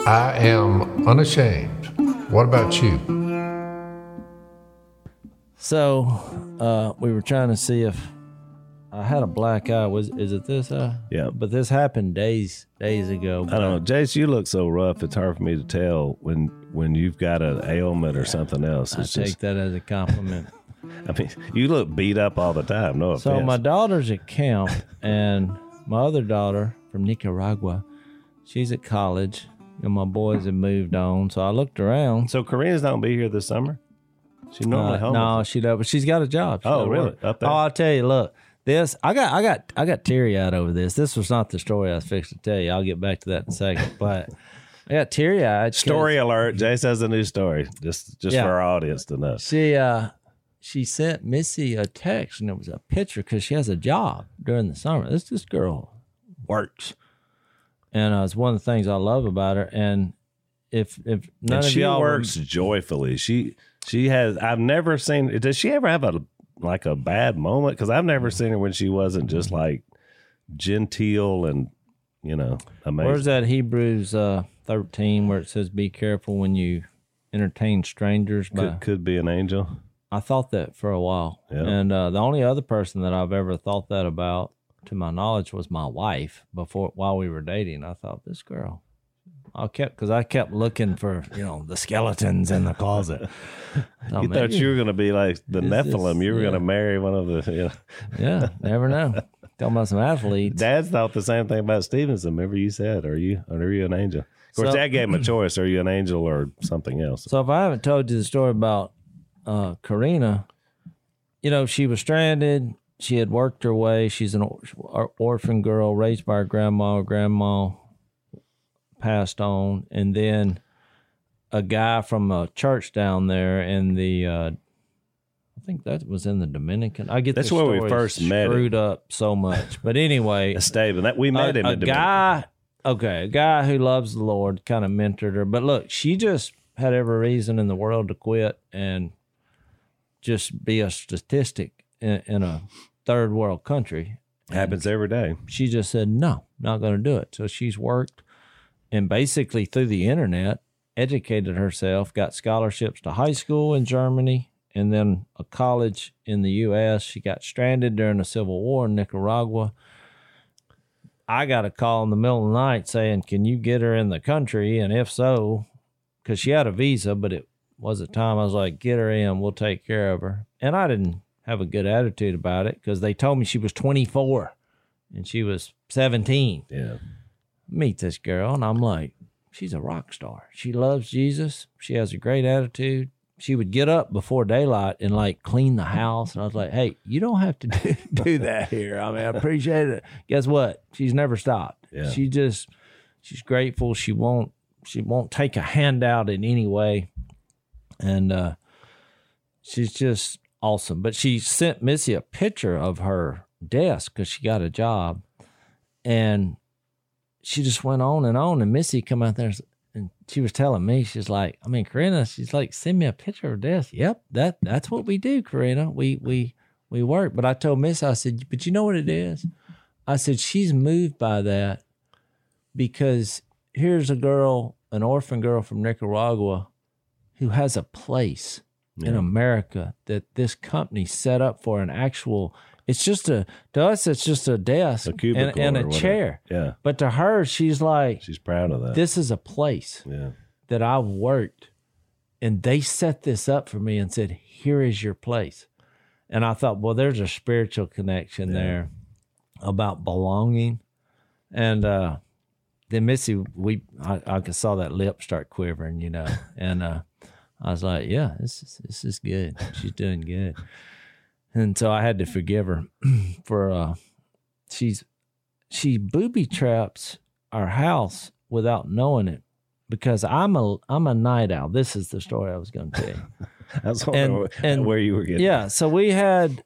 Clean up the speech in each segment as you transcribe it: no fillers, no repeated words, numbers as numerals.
I am unashamed. What about you? So, we were trying to see if I had a black eye. Is it this eye? Yeah. But this happened days ago. I don't know. Jace, you look so rough, it's hard for me to tell when you've got an ailment or something else. I take that as a compliment. I mean, you look beat up all the time. No offense. So my daughter's at camp, and my other daughter from Nicaragua, she's at college, and my boys have moved on. So I looked around. So Karina's not going to be here this summer? She normally home. No, she does, but she's got a job. Oh, really? Up there? Oh, I'll tell you. Look, this I got teary-eyed over this. This was not the story I was fixing to tell you. I'll get back to that in a second. But I got teary-eyed. Story alert! Jace has a new story. Just for our audience to know. She sent Missy a text, and it was a picture because she has a job during the summer. This girl works, and it's one of the things I love about her. And if none of she y'all works joyfully. She has. I've never seen. Does she ever have a bad moment? Because I've never seen her when she wasn't just like genteel and amazing. Where's that Hebrews 13 where it says, "Be careful when you entertain strangers"? Could be an angel. I thought that for a while. Yeah. And the only other person that I've ever thought that about, to my knowledge, was my wife while we were dating. I thought, this girl, I kept looking for, the skeletons in the closet. You thought you were going to be like the Nephilim. You were going to marry one of the, Yeah, never know. Talking about some athletes. Dad's thought the same thing about Stevenson. Remember you said, are you an angel? Of course, Dad gave him a choice. Are you an angel or something else? So if I haven't told you the story about Karina, she was stranded. She had worked her way. She's an orphan girl raised by her grandma. Her grandma passed on, and then a guy from a church down there in the I think that was in the Dominican. That's where we first met. Screwed up so much, but anyway, Esteban. That we met him. A guy who loves the Lord kind of mentored her. But look, she just had every reason in the world to quit and just be a statistic in a third world country. Happens every day. She just said, no, not going to do it. So she's worked and basically through the internet educated herself, got scholarships to high school in Germany and then a college in the U.S. She got stranded during the Civil War in Nicaragua. I got a call in the middle of the night saying, can you get her in the country? And if so, because she had a visa, but it was a time I was like, get her in, we'll take care of her. And I didn't have a good attitude about it because they told me she was 24 and she was 17. Yeah. Meet this girl, and I'm like, she's a rock star. She loves Jesus. She has a great attitude. She would get up before daylight and like clean the house. And I was like, hey, you don't have to do that here. I mean, I appreciate it. Guess what? She's never stopped. Yeah. She's grateful. She won't take a handout in any way. And she's just awesome. But she sent Missy a picture of her desk because she got a job. And she just went on. And Missy come out there and she was telling me, she's like, Karina, she's like, send me a picture of her desk. Yep, that's what we do, Karina. We work. But I told Missy, I said, but you know what it is? I said, she's moved by that because here's a girl, an orphan girl from Nicaragua, who has a place in America that this company set up for an actual, to us, it's just a desk and a chair. Yeah. But to her, she's like, she's proud of that. This is a place that I've worked, and they set this up for me and said, here is your place. And I thought, well, there's a spiritual connection there about belonging. And then Missy, I saw that lip start quivering, and I was like, yeah, this is good. She's doing good. And so I had to forgive her for she booby traps our house without knowing it because I'm a night owl. This is the story I was going to tell you. I was wondering where you were getting. Yeah, so we had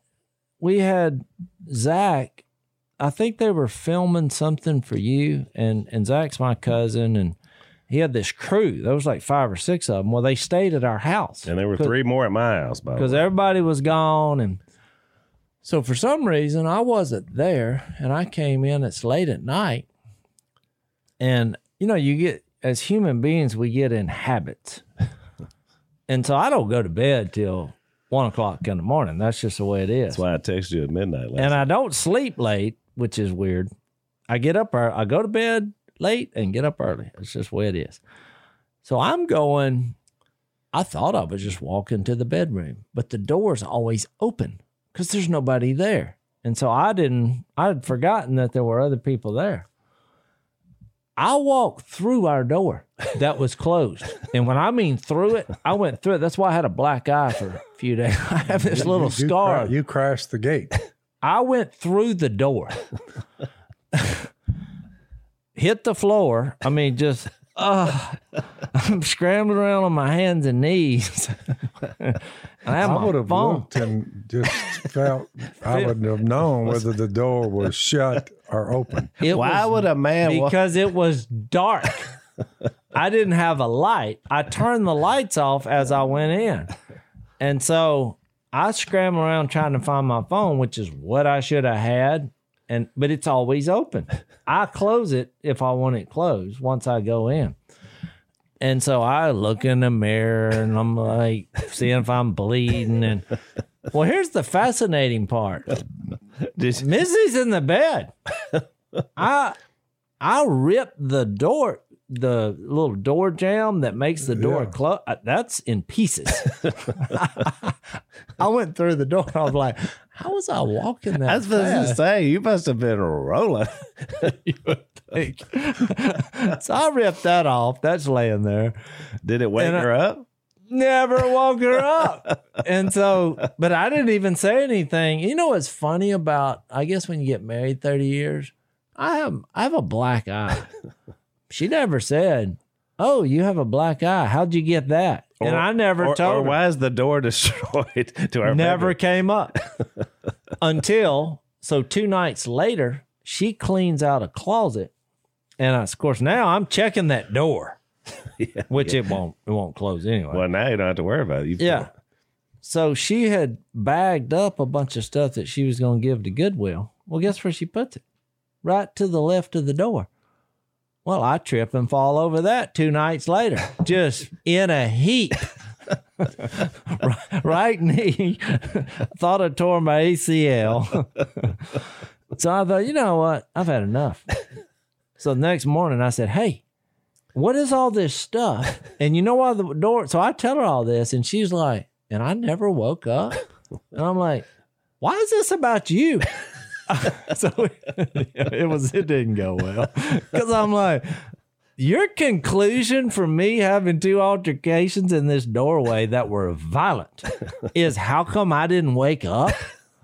Zach. I think they were filming something for you, and Zach's my cousin, and he had this crew. There was like 5 or 6 of them. Well, they stayed at our house. And there were 3 more at my house, by the way. Because everybody was gone. And so for some reason, I wasn't there. And I came in. It's late at night. And, you as human beings, we get in habits. And so I don't go to bed till 1 o'clock in the morning. That's just the way it is. That's why I texted you at midnight last And night. I don't sleep late, which is weird. I get up early. I go to bed late and get up early. It's just the way it is. So I'm going, I thought I was just walking to the bedroom, but the door's always open because there's nobody there. And so I'd forgotten that there were other people there. I walked through our door that was closed. And when I mean through it, I went through it. That's why I had a black eye for a few days. I have this little scar. You crashed the gate. I went through the door, hit the floor. I mean, just, I'm scrambling around on my hands and knees. I have I would my have phone. looked and just felt I wouldn't have known whether the door was shut or open. Why would a man walk? Because it was dark. I didn't have a light. I turned the lights off as I went in. And so I scramble around trying to find my phone, which is what I should have had. But it's always open. I close it if I want it closed once I go in. And so I look in the mirror and I'm like, seeing if I'm bleeding. And well, here's the fascinating part. Missy's in the bed. I ripped the door, the little door jamb that makes the door close. That's in pieces. I went through the door. I was like, how was I walking that I was supposed to fast? say, you must have been rolling. You would think. So I ripped that off. That's laying there. Did it wake And her up? Never woke her up. And so, but I didn't even say anything. You know what's funny about, I guess when you get married 30 years, I have a black eye. She never said, oh, you have a black eye. How'd you get that? And I never told or her. why is the door destroyed to our Never bedroom? came up until, so 2 nights later, she cleans out a closet. And of course, now I'm checking that door, which it won't close anyway. Well, now you don't have to worry about it. Yeah. So she had bagged up a bunch of stuff that she was going to give to Goodwill. Well, guess where she puts it? Right to the left of the door. Well, I trip and fall over that 2 nights later, just in a heap. Right knee. Thought I tore my ACL. So I thought, you know what? I've had enough. So the next morning I said, hey, what is all this stuff? And you know why the door? So I tell her all this and she's like, and I never woke up. And I'm like, why is this about you? So it didn't go well because I'm like, your conclusion for me having 2 altercations in this doorway that were violent is how come I didn't wake up?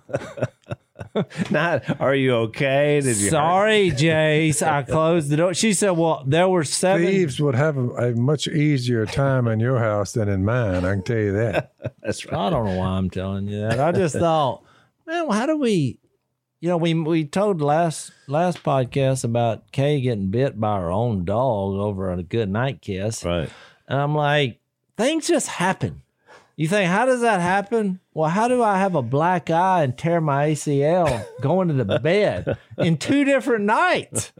Not, are you okay? Did you? Sorry, Jace. I closed the door. She said, well, there were 7. Thieves would have a much easier time in your house than in mine. I can tell you that. That's right. I don't know why I'm telling you that. I just thought, man, how do we, we told last podcast about Kay getting bit by her own dog over a good night kiss. Right. And I'm like, things just happen. You think, how does that happen? Well, how do I have a black eye and tear my ACL going to the bed in 2 different nights?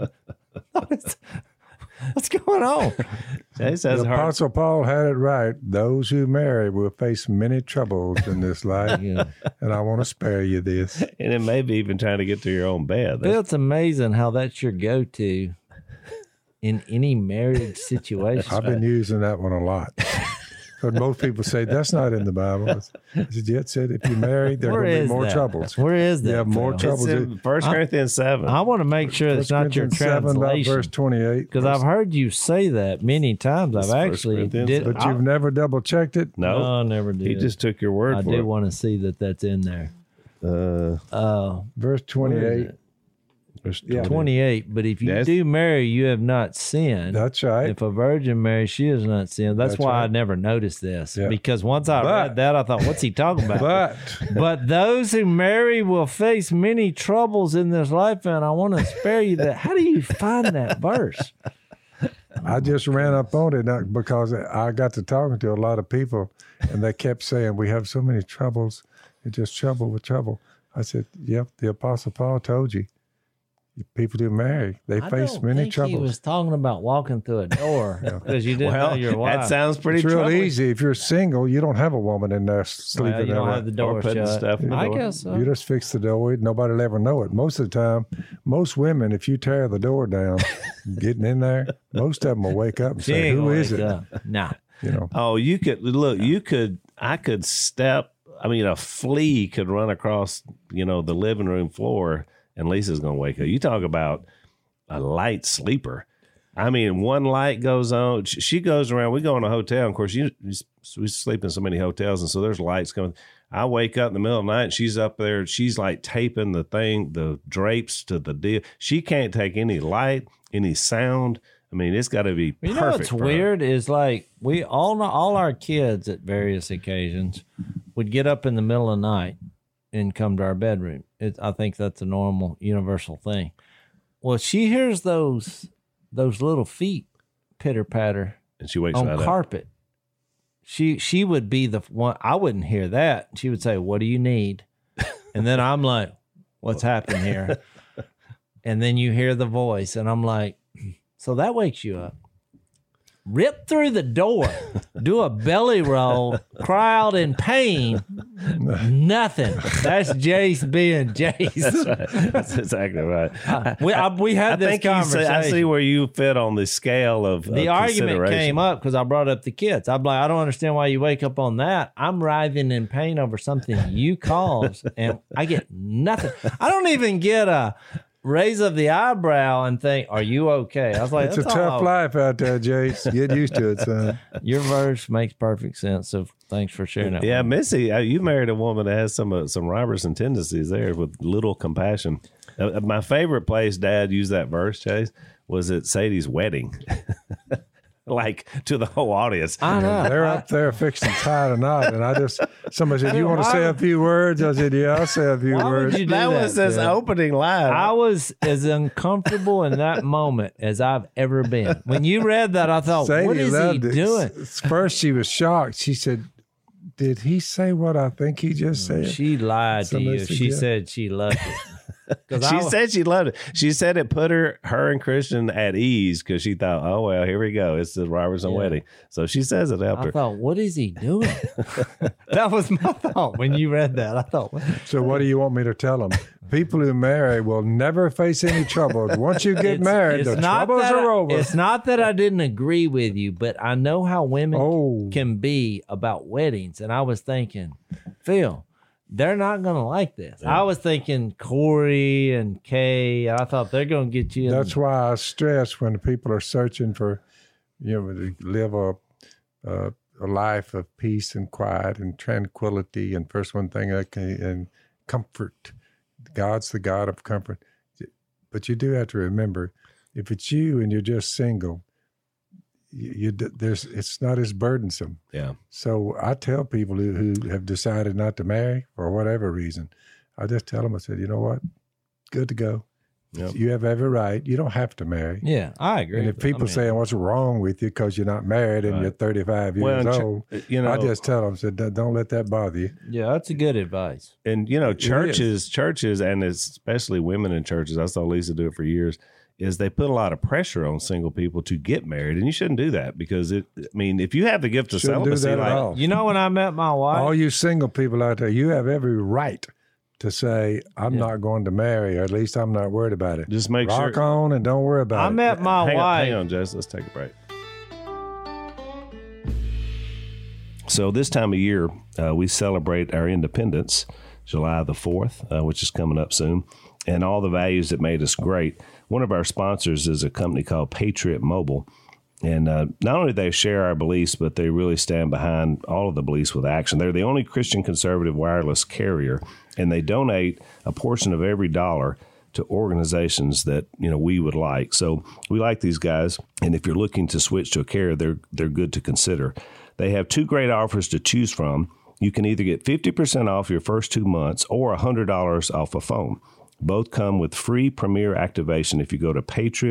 What's going on? Jay says The hard. Apostle Paul had it right. Those who marry will face many troubles in this life, Yeah. and I want to spare you this. And it may be even trying to get to your own bed. It's amazing how that's your go-to in any marriage situation. I've been using that one a lot. But most people say that's not in the Bible. I said, yeah, it said if you marry, there Where will be is more that? troubles. Where is that? You have more Phil? troubles. It's in 1 Corinthians 7. I want to make sure it's not your 7, about translation. verse 28. Because I've heard you say that many times. I've It's 1 actually Corinthians, did. But you've never double checked it. No, I never did. he just took your word I for do it. want to see that that's in there. Verse 28. Verse Yeah. 28. But if you Yes. do marry, you have not sinned. That's right. If a virgin marries, she has not sinned. That's why I right. never noticed this. Yeah. Because once I But- read that, I thought, what's he talking about? But But those who marry will face many troubles in this life, and I want to spare you that. How do you find that verse? I just ran up on it because I got to talking to a lot of people, and they kept saying, we have so many troubles. It's just trouble with trouble. I said, yep, the Apostle Paul told you. People who marry, they I face don't many think troubles. he was talking about walking through a door because you didn't know Well, your wife. that sounds pretty It's real troubling. easy. If you're single, you don't have a woman in there sleeping Well, you there. don't have the door Or putting shut. stuff in the I door. guess so. You just fix the door. Nobody will ever know it. Most of the time, most women, if you tear the door down, getting in there, most of them will wake up and She say, ain't "Who gonna is wake it?" up. Nah. You know. Oh, you could look. I could step. I mean, a flea could run across, the living room floor, and Lisa's gonna wake up. You talk about a light sleeper. I mean, one light goes on. She goes around. We go in a hotel. And of course, we sleep in so many hotels, and so there's lights coming. I wake up in the middle of the night, and she's up there. She's like taping the drapes to the deal. She can't take any light, any sound. I mean, it's got to be perfect. You know what's for her. weird is like we all our kids at various occasions would get up in the middle of the night and come to our bedroom. I think that's a normal, universal thing. Well, she hears those little feet pitter patter And she wakes on right up. carpet. She would be the one. I wouldn't hear that. She would say, "What do you need?" And then I'm like, "What's happened here?" And then you hear the voice, and I'm like, "So that wakes you up." Rip through the door, do a belly roll, cry out in pain. Nothing. That's Jace being Jace. That's exactly right. We had this I think conversation. I see where you fit on the scale of The argument came up because I brought up the kids. I'm like, I don't understand why you wake up on that. I'm writhing in pain over something you caused, and I get nothing. I don't even get a raise of the eyebrow and think, "Are you okay?" I was like, It's a "That's tough all." life out there, Jace. Get used to it, son. Your verse makes perfect sense. So thanks for sharing that. Yeah, with me. Missy, you married a woman that has some Robertson tendencies there with little compassion. My favorite place Dad used that verse, Chase, was at Sadie's wedding. Like to the whole audience. I know. They're up there fixing to tie a knot, and somebody said, "You want to say a few words?" I said, "Yeah, I'll say a few Why would words." you do That was his Phil? opening line. I was as uncomfortable in that moment as I've ever been. When you read that, I thought, Sadie "What is he loved it. doing?" First, she was shocked. She said, "Did he say what I think he just said?" She lied to Somebody you. said, She yeah. said she loved it. 'Cause She I was- said she loved it. She said it put her and Christian at ease because she thought, "Oh well, here we go. It's the Robertson Yeah. wedding." So she says it after. I thought, what is he doing? That was my thought when you read that. I thought, So what do you want me to tell them? People who marry will never face any trouble. Once you get married, the troubles that are over. It's not that I didn't agree with you, but I know how women Oh. can be about weddings. And I was thinking, Phil, they're not going to like this. I was thinking Corey and Kay. I thought they're going to get you. That's why I stress when people are searching for, to live a life of peace and quiet and tranquility. And first one thing and comfort. God's the God of comfort. But you do have to remember, if it's you and you're just single, it's not as burdensome. Yeah. So I tell people who have decided not to marry for whatever reason, I just tell them, I said, you know what? Good to go. Yep. You have every right. You don't have to marry. Yeah, I agree. And if people saying what's wrong with you because you're not married and you're 35 years Well, old, you know, I just tell them, said, don't let that bother you. yeah, that's a good advice. and churches, and especially women in churches, I saw Lisa do it for years, is they put a lot of pressure on single people to get married, and you shouldn't do that because if you have the gift of Shouldn't do celibacy, that at all. You know, when I met my wife, All you single people out there, you have every right to say, I'm not going to marry, or at least I'm not worried about it. just make Rock sure. on and don't worry about I it. met my wife. Hang on, Jess. Let's take a break. So this time of year, we celebrate our independence, July the 4th, which is coming up soon, and all the values that made us great. One of our sponsors is a company called Patriot Mobile. And not only do they share our beliefs, but they really stand behind all of the beliefs with action. They're the only Christian conservative wireless carrier, and they donate a portion of every dollar to organizations that we would like. So we like these guys, and if you're looking to switch to a carrier, they're good to consider. They have two great offers to choose from. You can either get 50% off your first 2 months or $100 off a phone. Both come with free Premier activation if you go to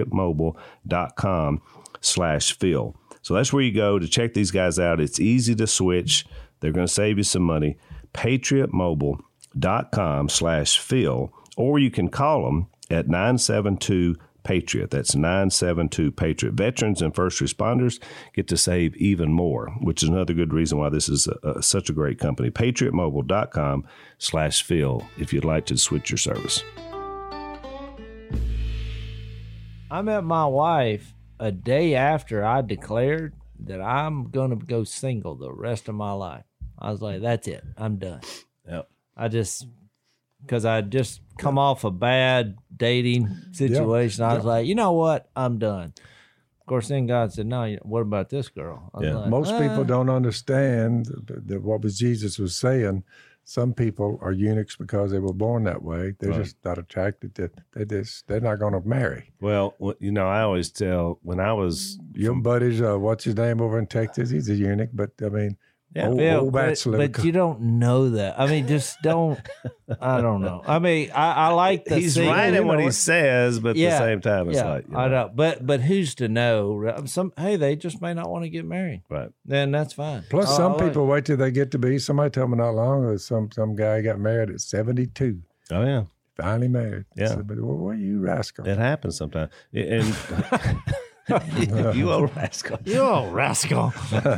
patriotmobile.com/Phil. So that's where you go to check these guys out. It's easy to switch. They're going to save you some money. patriotmobile.com/Phil, or you can call them at 972-PATRIOT. That's 972-PATRIOT. Veterans and first responders get to save even more, which is another good reason why this is such a great company. PatriotMobile.com/Phil if you'd like to switch your service. I met my wife a day after I declared that I'm going to go single the rest of my life. I was like, that's it. I'm done. Yep. Because I just come off a bad dating situation. I was like, you know what? I'm done. Of course, then God said, no, what about this girl? I was like, Most people don't understand that what was Jesus was saying. Some people are eunuchs because they were born that way. They're just not attracted to. They're not going to marry. Well, I always tell when I was Your buddies, what's his name over in Texas? He's a eunuch, but I mean, old bachelor. But you don't know that. I mean, just don't. I don't know. I mean, I like the. He's right in what he says, but at the same time, it's like I know. But who's to know? They just may not want to get married. Right. Then that's fine. Plus, some people wait till they get to be. Somebody told me not long ago, some guy got married at 72. Oh yeah. Finally married. Yeah. But what are you rascal? It happens sometimes. And you old rascal. You old rascal.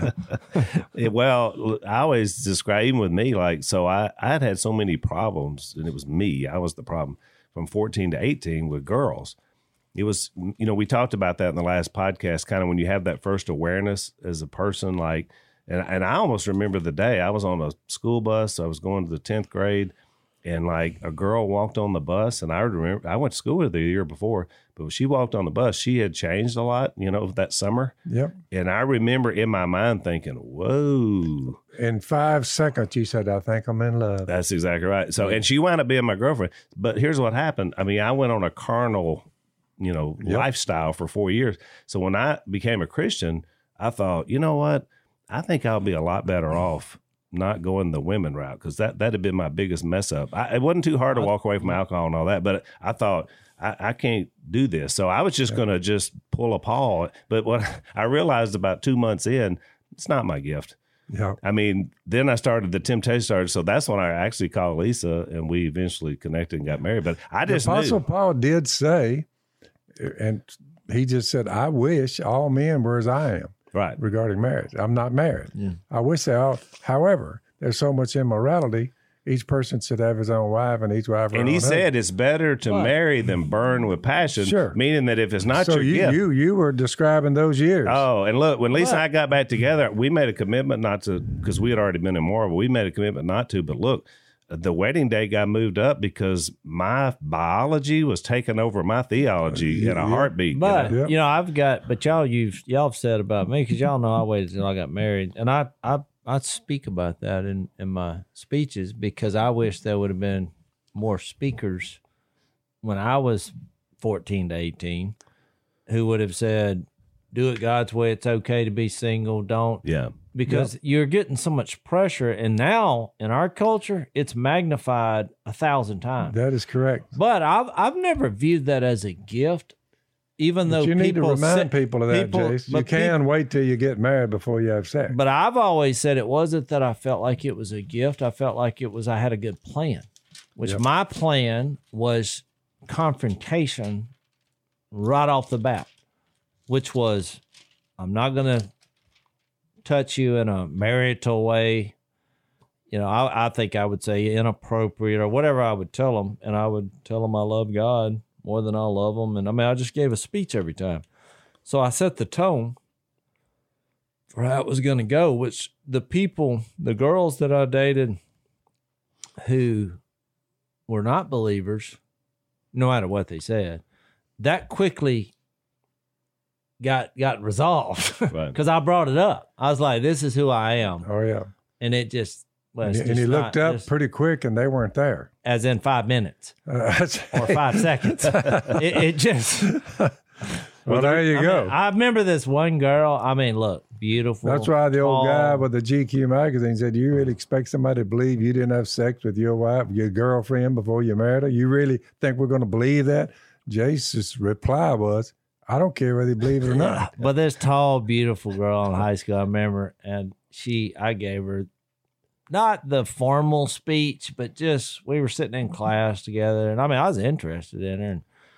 Well, I always describe, even with me, like, so I'd had so many problems, and it was me. I was the problem from 14 to 18 with girls. It was, we talked about that in the last podcast, kind of when you have that first awareness as a person, like, and I almost remember the day I was on a school bus. So I was going to the 10th grade. And like a girl walked on the bus, and I remember I went to school with her the year before, but when she walked on the bus, she had changed a lot, that summer. Yep. And I remember in my mind thinking, whoa. In 5 seconds, you said, I think I'm in love. That's exactly right. So, and she wound up being my girlfriend. But here's what happened. I mean, I went on a carnal, lifestyle for 4 years. So when I became a Christian, I thought, you know what? I think I'll be a lot better off not going the women route, because that had been my biggest mess up. It wasn't too hard to walk away from alcohol and all that, but I thought I can't do this. So I was just going to just pull a Paul. But what I realized about 2 months in, it's not my gift. Yeah. I mean, then I started, the temptation started. So that's when I actually called Lisa, and we eventually connected and got married. But I just the Apostle knew. Paul did say, and he just said, I wish all men were as I am. Right. Regarding marriage. I'm not married. Yeah. I wish they all, however, there's so much immorality. Each person should have his own wife, and each wife her And own he said husband. it's better to marry than burn with passion. Sure. Meaning that if it's not So your gift. you were describing those years. Oh, and look, when Lisa and I got back together, we made a commitment not to, because we had already been immoral, but we made a commitment not to. But look, the wedding date got moved up because my biology was taking over my theology in a heartbeat. But Yep. I've got. But y'all have said about me, because y'all know I waited until I got married, and I speak about that in my speeches, because I wish there would have been more speakers when I was 14 to 18 who would have said, "Do it God's way. It's okay to be single. Don't." Yeah. Because you're getting so much pressure, and now in our culture, it's magnified 1,000 times. That is correct. But I've never viewed that as a gift, even though You need to people remind people of that, Jace. You can wait till you get married before you have sex. But I've always said it wasn't that I felt like it was a gift. I felt like it was I had a good plan, which my plan was confrontation right off the bat, which was I'm not going to touch you in a marital way. I think I would say inappropriate or whatever I would tell them. And I would tell them I love God more than I love them. And I just gave a speech every time. So I set the tone for how it was going to go, which the girls that I dated who were not believers, no matter what they said, that quickly got resolved because I brought it up. I was like, this is who I am. Oh, yeah. And it just, and he looked up pretty quick, and they weren't there. As in 5 minutes or 5 seconds. It just. Well, there you go. I remember this one girl. Look, beautiful. That's why the old tall. guy with the GQ magazine said, "You really expect somebody to believe you didn't have sex with your wife, your girlfriend before you married her? You really think we're going to believe that?" Jace's reply was, "I don't care whether you believe it or not." But this tall, beautiful girl in high school, I remember, and I gave her not the formal speech, but just we were sitting in class together, and I was interested in her, and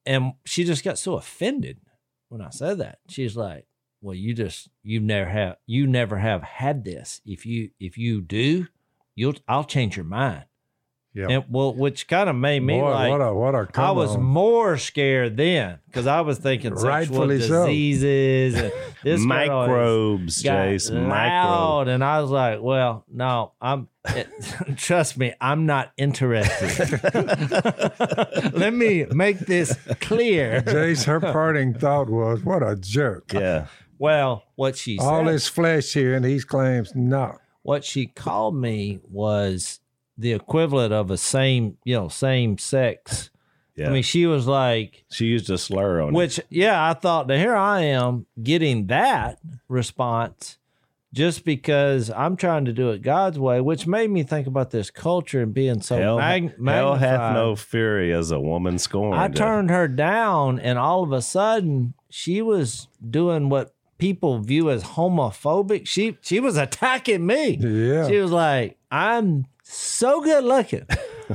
And she just got so offended when I said that. She's like, well, you never have had this. If you do, I'll change your mind. Yeah. And which kind of made me like, what a I was more scared then because I was thinking sexual Rightfully so. diseases and this Microbes, Jace, loud, microbes. and I was like, well, no, trust me, I'm not interested. Let me make this clear. Jace, her parting thought was, what a jerk. Yeah. Well, what she said, All this flesh here, and he claims no. what she called me was the equivalent of a same sex. Yeah. I mean, she was like, She used a slur on it. which, yeah, I thought, now here I am getting that response just because I'm trying to do it God's way, which made me think about this culture and being so Hell magnified. hath no fury as a woman scorned. I turned her down, and all of a sudden, she was doing what people view as homophobic. She was attacking me. Yeah. She was like, I'm so good looking.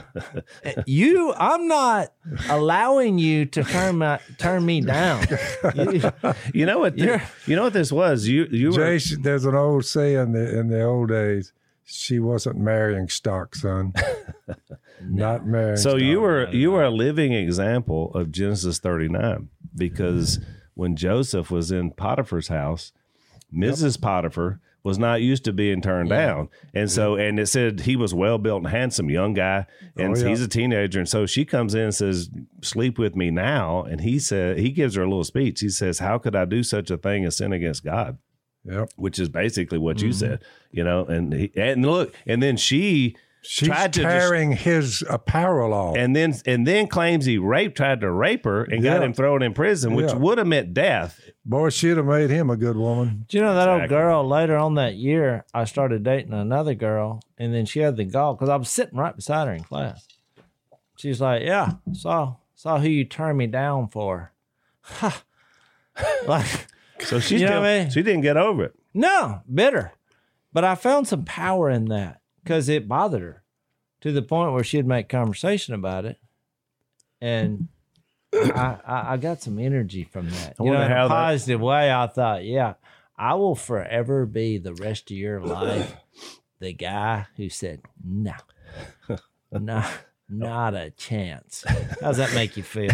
I'm not allowing you to turn me down. You know what? You know what this was? You were. Jace, there's an old saying in the old days, she wasn't marrying stock, son. Not marrying So stock. you were a living example of Genesis 39 because when Joseph was in Potiphar's house, Mrs. Potiphar was not used to being turned down. And so, and it said he was well built and handsome, young guy, and he's a teenager. And so she comes in and says, sleep with me now. And he gives her a little speech. He says, how could I do such a thing as sin against God? Yep. Which is basically what you said, and look, and then she's tried to tearing his apparel off. and then claims he tried to rape her and got him thrown in prison, which would have meant death. Boy, she'd have made him a good woman. Do you know that old girl later on that year, I started dating another girl, and then she had the gall because I was sitting right beside her in class. She's like, yeah, saw who you turned me down for. Like, So she You know still, what I mean? she didn't get over it. no, bitter. But I found some power in that because it bothered her to the point where she'd make conversation about it. And I got some energy from that. I You know, wonder in how a that- positive way, I thought, yeah, I will forever be the rest of your life the guy who said, no, not a chance. How's that make you feel?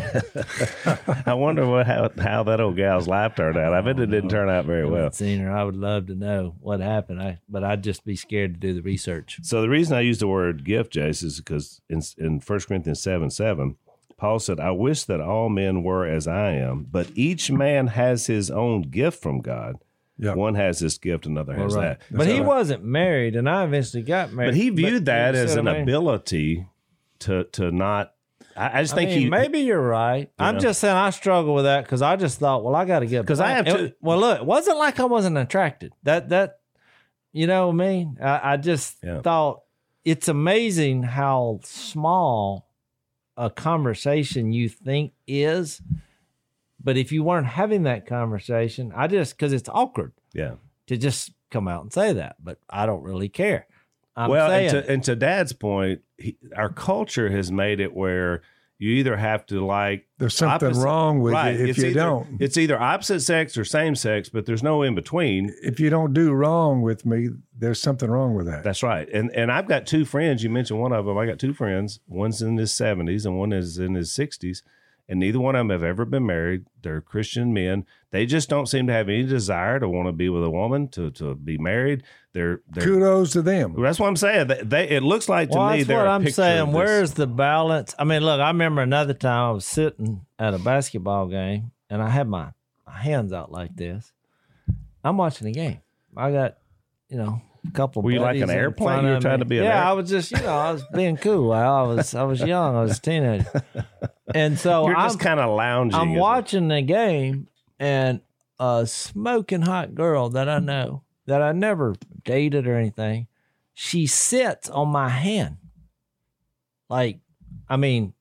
I wonder how that old gal's life turned out. I bet it didn't turn out very I well. haven't seen her. I would love to know what happened. But I'd just be scared to do the research. So the reason I use the word gift, Jace, is because in 1 Corinthians 7:7, Paul said, I wish that all men were as I am, but each man has his own gift from God. Yeah. One has this gift, another has that. But he wasn't married, and I eventually got married. But he viewed that you as see an what I mean? ability to not. I just think he maybe you're right. I'm just saying I struggle with that because I just thought, well, I got to get 'Cause I have to- Well, look, it wasn't like I wasn't attracted. That you know what I mean? I just thought it's amazing how small a conversation you think is, but if you weren't having that conversation, because it's awkward Yeah. to just come out and say that, but I don't really care. I'm Well, saying and to Dad's point, our culture has made it where you either have to like There's something wrong with right, you if it's you either, don't. It's either opposite sex or same sex, but there's no in between. If you don't do wrong with me, there's something wrong with that. That's right. And I've got two friends. You mentioned one of them. I got two friends. One's in his 70s and one is in his 60s. And neither one of them have ever been married. They're Christian men. They just don't seem to have any desire to want to be with a woman, to be married. They're Kudos to them. That's what I'm saying. It looks like to me that's they're what a I'm picture saying. of this. Where's the balance? I mean, look, I remember another time I was sitting at a basketball game and I had my hands out like this. I'm watching the game. I got, a couple of Were you like buddies an in airplane? front You were of trying me. to be an Yeah, air- I was just, I was being cool. I was young. I was a teenager. And so You're just kind of lounging. I'm isn't it? watching the game, and a smoking hot girl that I know, that I never dated or anything, she sits on my hand. Like, I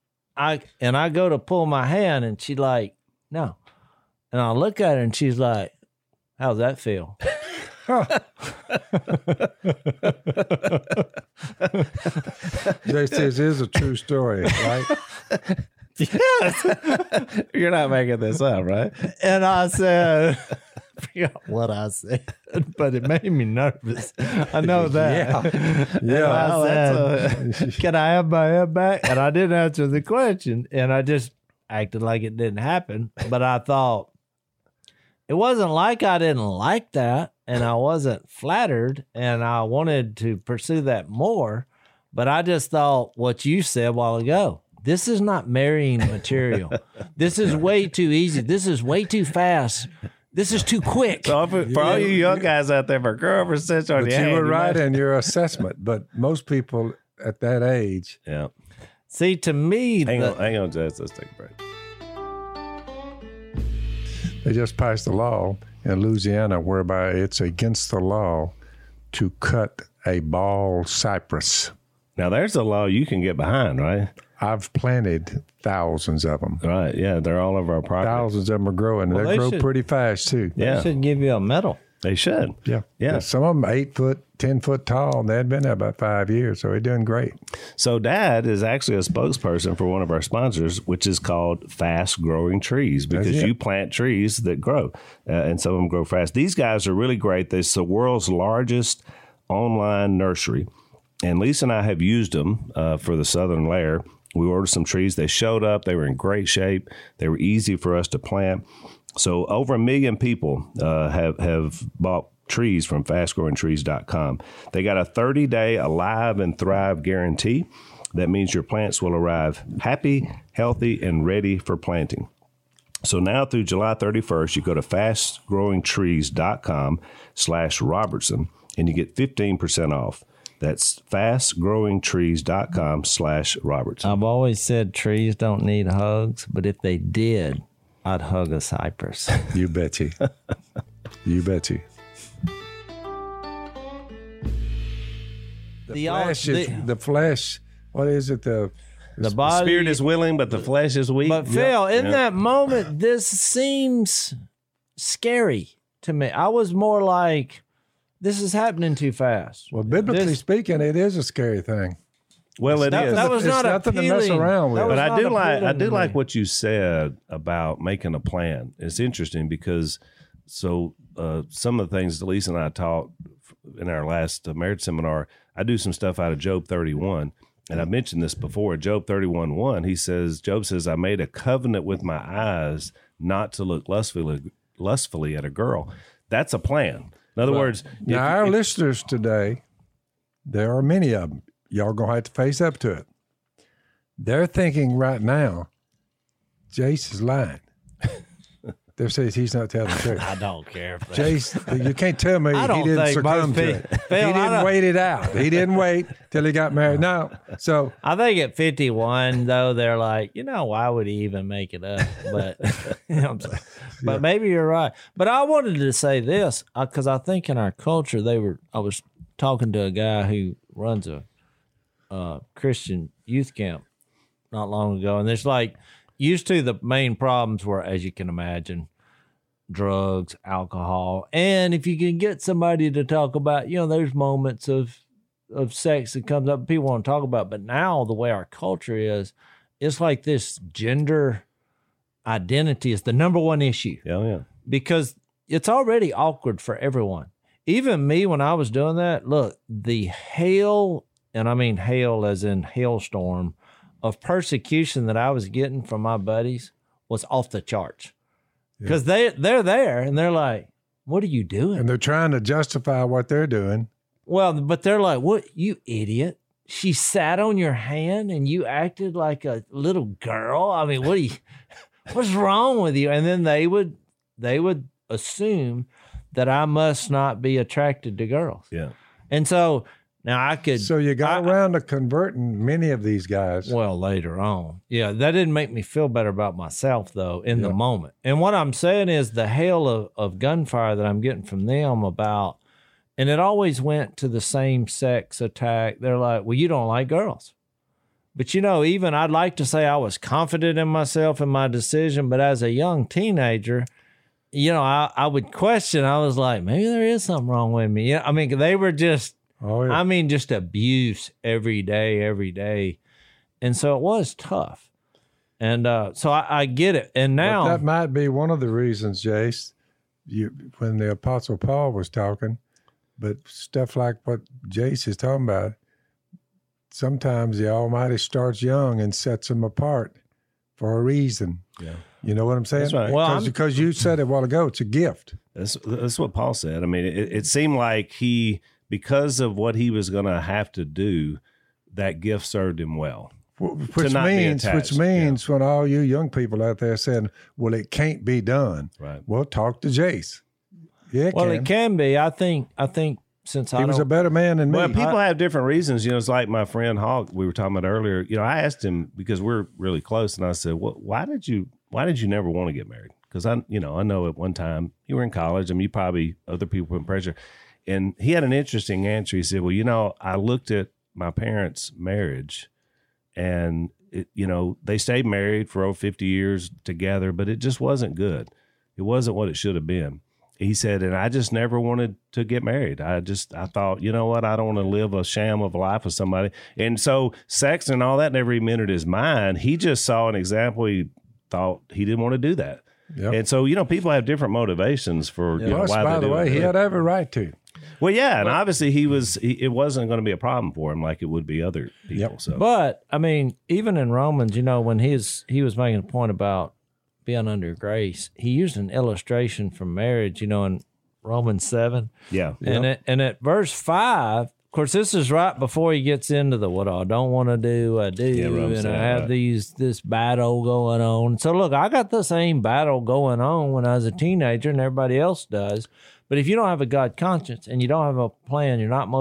go to pull my hand, and she like, no. And I look at her, and she's like, how's that feel? This is a true story, right? Yes. You're not making this up, right? And I said, I forgot what I said, but it made me nervous. I know that. Yeah. I said, can I have my head back? And I didn't answer the question. And I just acted like it didn't happen. But I thought, it wasn't like I didn't like that. And I wasn't flattered. And I wanted to pursue that more. But I just thought what you said a while ago. This is not marrying material. This is way too easy. This is way too fast. This is too quick. So for all you young guys out there, for a girl ever sits on But your hand, you were right might- in your assessment. But most people at that age, Yeah. See, to me, Hang on, Jess. Let's take a break. they just passed a law in Louisiana whereby it's against the law to cut a bald cypress. Now, there's a law you can get behind, right? I've planted thousands of them. Right. Yeah, they're all over our property. Thousands of them are growing. Well, They they grow should- pretty fast too. Yeah, they should give you a medal. they should. Yeah. Yeah. Some of them 8 foot, 10 foot tall. And they'd been there about 5 years. So they're doing great. So Dad is actually a spokesperson for one of our sponsors, which is called Fast Growing Trees, because That's it. you plant trees that grow, and some of them grow fast. These guys are really great. This is the world's largest online nursery, and Lisa and I have used them for the Southern Layer. We ordered some trees. They showed up. They were in great shape. They were easy for us to plant. So over 1 million people have bought trees from fastgrowingtrees.com. They got a 30-day Alive and Thrive guarantee. That means your plants will arrive happy, healthy, and ready for planting. So now through July 31st, you go to fastgrowingtrees.com/Robertson and you get 15% off. That's fastgrowingtrees.com/Robertson. I've always said trees don't need hugs, but if they did, I'd hug a cypress. You betcha. You betcha. The flesh, what is it? The body, Spirit is willing, but the flesh is weak. But Phil, in Yeah. that moment, this seems scary to me. I was more like, this is happening too fast. Well, biblically This- speaking, it is a scary thing. Well, it That- is. that was It's not nothing to mess appealing. around with. That was But I not do like appealing to me. what you said about making a plan. It's interesting because some of the things that Lisa and I taught in our last marriage seminar, I do some stuff out of Job 31. And I mentioned this before. Job 31:1, Job says, I made a covenant with my eyes not to look lustfully at a girl. That's a plan. In other words, Now, our listeners today, there are many of them. Y'all going to have to face up to it. They're thinking right now, Jace is lying. They're saying he's not telling the truth. I don't care. Phil. Jace, you can't tell me I don't he didn't think succumb most to people- it. Phil, He I didn't don't- wait it out. He didn't wait till he got married. No. So I think at 51, though, they're like, why would he even make it up? But you know what I'm saying? But maybe you're right. But I wanted to say this because I think in our culture, I was talking to a guy who runs a Christian youth camp not long ago, and there's used to the main problems were, as you can imagine, drugs, alcohol, and if you can get somebody to talk about, there's moments of sex that comes up people want to talk about. But now the way our culture is, it's like this gender identity is the number one issue yeah. because it's already awkward for everyone. Even me, when I was doing that, look, the hail, and I mean hail as in hailstorm, of persecution that I was getting from my buddies was off the charts. Because they're there and they're like, what are you doing? and they're trying to justify what they're doing. Well, but they're like, what, you idiot? She sat on your hand and you acted like a little girl. I mean, what's wrong with you? And then they would assume that I must not be attracted to girls. Yeah. And so now I could. So you got around to converting many of these guys. Well, later on. Yeah, that didn't make me feel better about myself, though, in the moment. And what I'm saying is the hail of gunfire that I'm getting from them about, and it always went to the same sex attack. They're like, well, you don't like girls. But, even I'd like to say I was confident in myself and my decision, but as a young teenager, I would question. I was like, maybe there is something wrong with me. I mean, they were just, just abuse every day. And so it was tough. And so I get it. And But now that might be one of the reasons, Jace, when the Apostle Paul was talking, but stuff like what Jace is talking about, sometimes the Almighty starts young and sets them apart for a reason. Yeah. You know what I'm saying? That's right. Well, Because you said it a while ago, it's a gift. That's what Paul said. I mean, it seemed like because of what he was going to have to do, that gift served him well. Which not be means attached, when all you young people out there saying, well, it can't be done. Right. Well, talk to Jace. Yeah, it can be. I think since he was a better man than me. Well, people have different reasons. It's like my friend Hawk we were talking about earlier. I asked him because we're really close, and I said, "Well, why did you never want to get married?" Because I know at one time you were in college. I mean, you probably other people put pressure, and he had an interesting answer. He said, "Well, I looked at my parents' marriage, and they stayed married for over 50 years together, but it just wasn't good. It wasn't what it should have been." He said, and I just never wanted to get married. I thought, you know what? I don't want to live a sham of a life with somebody. And so sex and all that never even entered his mind. He just saw an example. He thought he didn't want to do that. Yep. And so, people have different motivations for Plus, why by they the do way, it. he had every right to. Well, yeah, and obviously it wasn't going to be a problem for him like it would be other people. Yep. So, But I mean, even in Romans, when he was making a point about being under grace, he used an illustration from marriage, in Romans 7. yeah. And at verse 5, of course, this is right before he gets into the what I don't want to do, I do, and I have this battle going on. So look, I got the same battle going on when I was a teenager, and everybody else does. But if you don't have a God conscience and you don't have a plan, you're not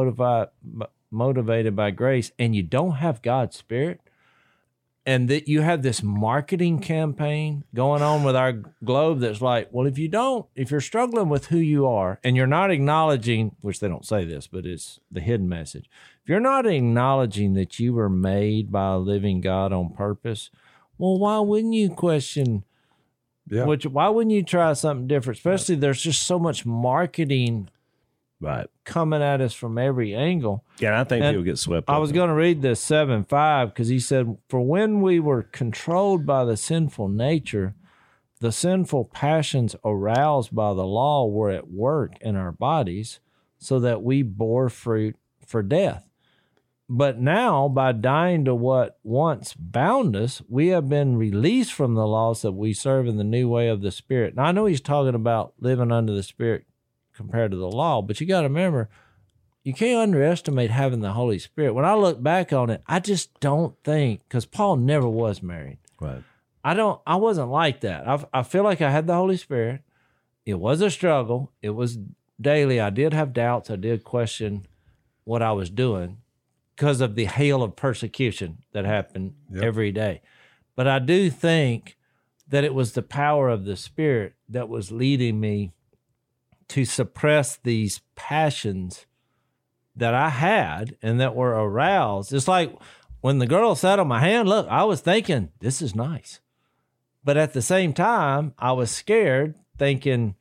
motivated by grace, and you don't have God's Spirit, and that you have this marketing campaign going on with our globe that's like, well, if you're struggling with who you are and you're not acknowledging, which they don't say this, but it's the hidden message. If you're not acknowledging that you were made by a living God on purpose, well, why wouldn't you question? Yeah. Why wouldn't you try something different? Especially there's just so much marketing Right. coming at us from every angle. Yeah, I think people get swept up. I was going to read this 7:5 because he said, "For when we were controlled by the sinful nature, the sinful passions aroused by the law were at work in our bodies, so that we bore fruit for death. But now, by dying to what once bound us, we have been released from the laws that we serve in the new way of the Spirit." Now, I know he's talking about living under the Spirit compared to the law, but you got to remember, you can't underestimate having the Holy Spirit. When I look back on it, I just don't think, because Paul never was married. Right. I wasn't like that. I feel like I had the Holy Spirit. It was a struggle. It was daily. I did have doubts. I did question what I was doing because of the hail of persecution that happened every day. But I do think that it was the power of the Spirit that was leading me to suppress these passions that I had and that were aroused. It's like when the girl sat on my hand, look, I was thinking, this is nice. But at the same time, I was scared, thinking,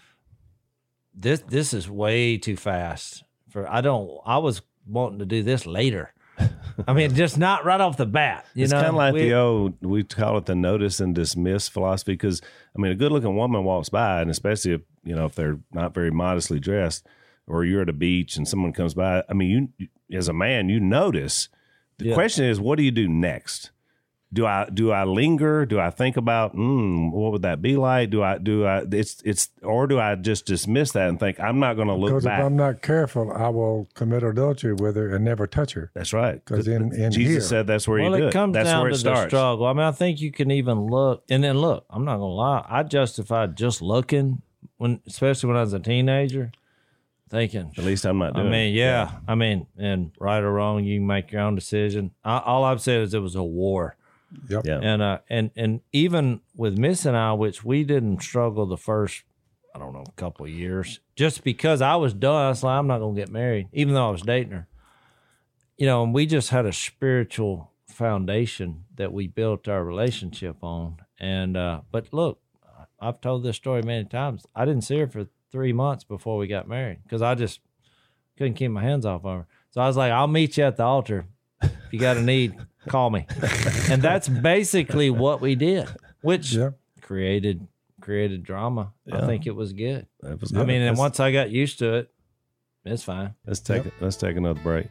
this is way too fast. I was wanting to do this later. I mean, just not right off the bat. It's kind of like we call it the notice and dismiss philosophy, because, I mean, a good-looking woman walks by, and especially if they're not very modestly dressed, or you're at a beach and someone comes by, I mean, you as a man, you notice. The question is, what do you do next? Do I linger? Do I think about, what would that be like? Do I just dismiss that and think I'm not going to look because back? If I'm not careful, I will commit adultery with her and never touch her. That's right. Because in Jesus here, said that's where you do it. It comes That's down where to it starts. the struggle. I mean, I think you can even look, and then look, I'm not going to lie. I justified just looking, especially when I was a teenager, thinking, At least I'm not doing it. I mean, and right or wrong, you can make your own decision. All I've said is it was a war. Yep. Yeah. And even with Miss and I, which we didn't struggle the first, couple of years, just because I was done. I was like, I'm not going to get married, even though I was dating her. And we just had a spiritual foundation that we built our relationship on. And but look, I've told this story many times. I didn't see her for 3 months before we got married because I just couldn't keep my hands off of her. So I was like, I'll meet you at the altar if you got a need. call me. And that's basically what we did, which Yeah. created drama. I think it was good. That was I good. mean, and once I got used to it, it's fine. Let's take another break.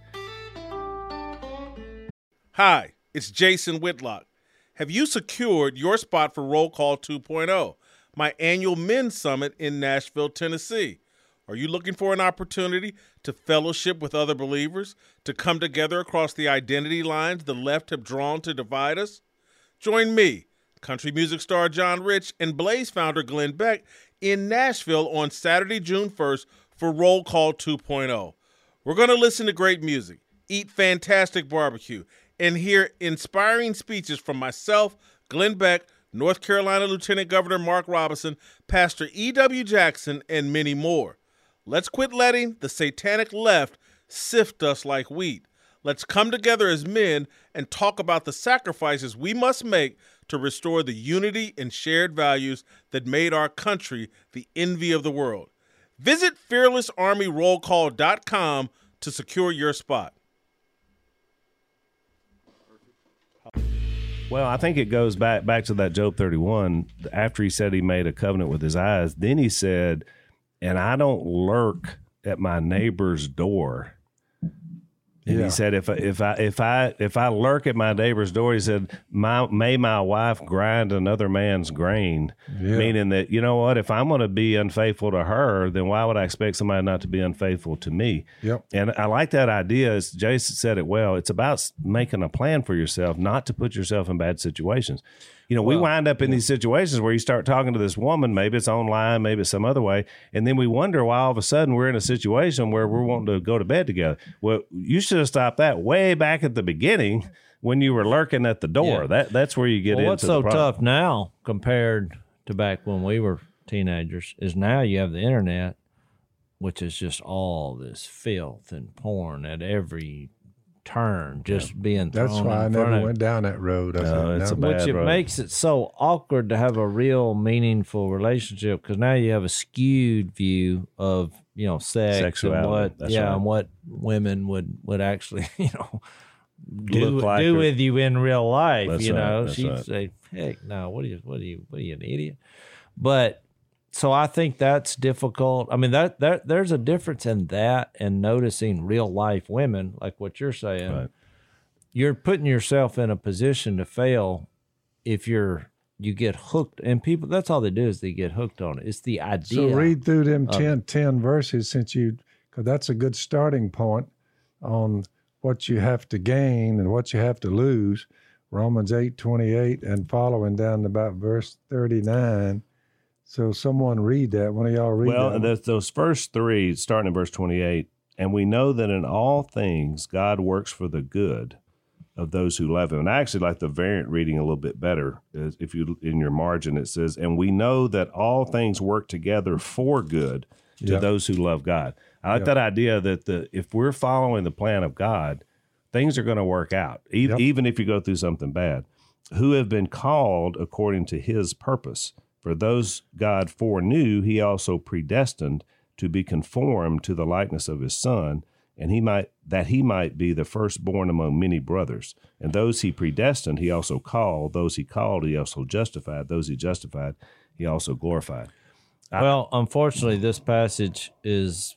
Hi, it's Jason Whitlock. Have you secured your spot for Roll Call 2.0, my annual men's summit in Nashville, Tennessee? Are you looking for an opportunity to fellowship with other believers, to come together across the identity lines the left have drawn to divide us? Join me, country music star John Rich, and Blaze founder Glenn Beck in Nashville on Saturday, June 1st for Roll Call 2.0. We're going to listen to great music, eat fantastic barbecue, and hear inspiring speeches from myself, Glenn Beck, North Carolina Lieutenant Governor Mark Robinson, Pastor E.W. Jackson, and many more. Let's quit letting the satanic left sift us like wheat. Let's come together as men and talk about the sacrifices we must make to restore the unity and shared values that made our country the envy of the world. Visit fearlessarmyrollcall.com to secure your spot. Well, I think it goes back to that Job 31. After he said he made a covenant with his eyes, then he said, and I don't lurk at my neighbor's door. And he said, if I lurk at my neighbor's door, he said, may my wife grind another man's grain. Yeah. Meaning that, you know what, if I'm going to be unfaithful to her, then why would I expect somebody not to be unfaithful to me? Yep. And I like that idea. As Jason said it well, it's about making a plan for yourself, not to put yourself in bad situations. You know, we wind up in these situations where you start talking to this woman, maybe it's online, maybe it's some other way, and then we wonder why all of a sudden we're in a situation where we're wanting to go to bed together. Well, you should have stopped that way back at the beginning when you were lurking at the door. Yeah. That's where you get into What's the so problem. tough now compared to back when we were teenagers is now you have the internet, which is just all this filth and porn at every turn, just being thrown That's why I in never front of went down that road. I said, it's no. a bad which it road. makes it so awkward to have a real meaningful relationship because now you have a skewed view of sex Sexuality, and what that's right. and what women would actually do Look like do her. with you in real life. That's right, that's she'd right. say, "Heck, no, what are you, an idiot?" But so I think that's difficult. I mean, there's a difference in that and noticing real life women, like what you're saying. Right. You're putting yourself in a position to fail if you get hooked. And people, that's all they do is they get hooked on it. It's the idea. So read through them 10 verses because that's a good starting point on what you have to gain and what you have to lose. Romans 8:28 and following down to about verse 39. So someone read that. One of y'all read that. Well, those first three, starting in verse 28, and we know that in all things God works for the good of those who love him. And I actually like the variant reading a little bit better. If you in your margin it says, and we know that all things work together for good to those who love God. I like that idea that if we're following the plan of God, things are going to work out, even if you go through something bad. Who have been called according to his purpose. For those God foreknew, he also predestined to be conformed to the likeness of his Son, and he might be the firstborn among many brothers. And those he predestined, he also called. Those he called, he also justified. Those he justified, he also glorified. Well, unfortunately, this passage is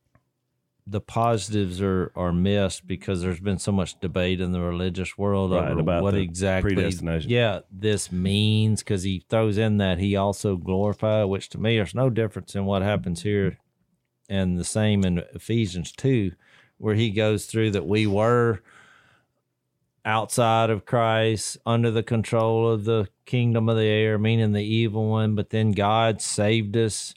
the positives are missed because there's been so much debate in the religious world over about what the exactly predestination. This means, because he throws in that he also glorified, which to me there's no difference in what happens here and the same in Ephesians 2, where he goes through that we were outside of Christ, under the control of the kingdom of the air, meaning the evil one, but then God saved us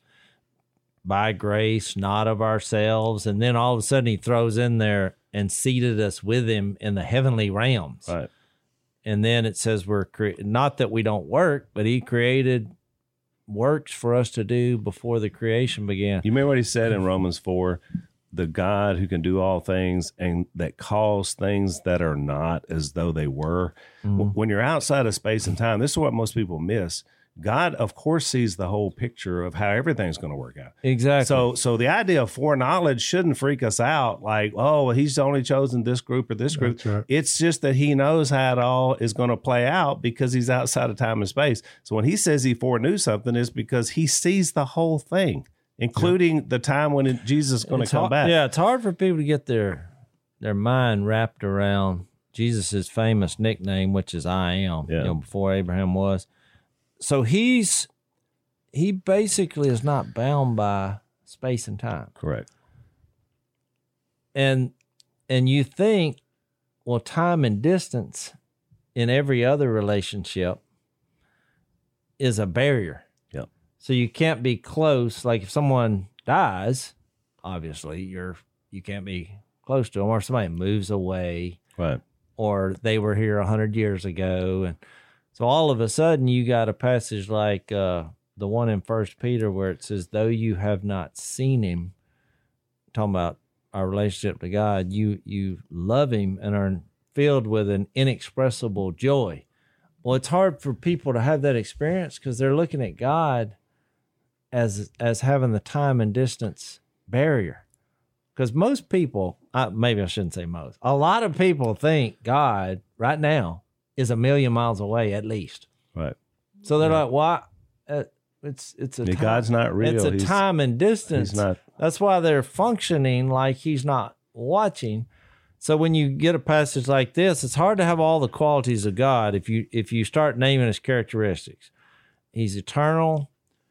by grace, not of ourselves. And then all of a sudden he throws in there and seated us with him in the heavenly realms. Right. And then it says we're not that we don't work, but he created works for us to do before the creation began. You remember what he said in Romans 4? The God who can do all things and that calls things that are not as though they were. When you're outside of space and time, this is what most people miss. God, of course, sees the whole picture of how everything's going to work out. Exactly. So the idea of foreknowledge shouldn't freak us out like, oh, he's only chosen this group or this group. That's right. It's just that he knows how it all is going to play out because he's outside of time and space. So when he says he foreknew something, it's because he sees the whole thing, including the time when Jesus is going to come back. Yeah, it's hard for people to get their mind wrapped around Jesus' famous nickname, which is I am, before Abraham was. So he basically is not bound by space and time. Correct. And you think, well, time and distance in every other relationship is a barrier. Yep. So you can't be close. Like if someone dies, obviously you can't be close to them, or somebody moves away, Right. or they were here 100 years ago, and so all of a sudden you got a passage like the one in 1 Peter where it says, though you have not seen him, talking about our relationship to God, you love him and are filled with an inexpressible joy. Well, it's hard for people to have that experience because they're looking at God as having the time and distance barrier. Because most people, maybe I shouldn't say most, a lot of people think God right now is 1,000,000 miles away at least. Right. So they're like, why? It's a time, God's not real. It's a He's- time and distance. He's not. That's why they're functioning like he's not watching. So when you get a passage like this, it's hard to have all the qualities of God if you start naming his characteristics. He's eternal.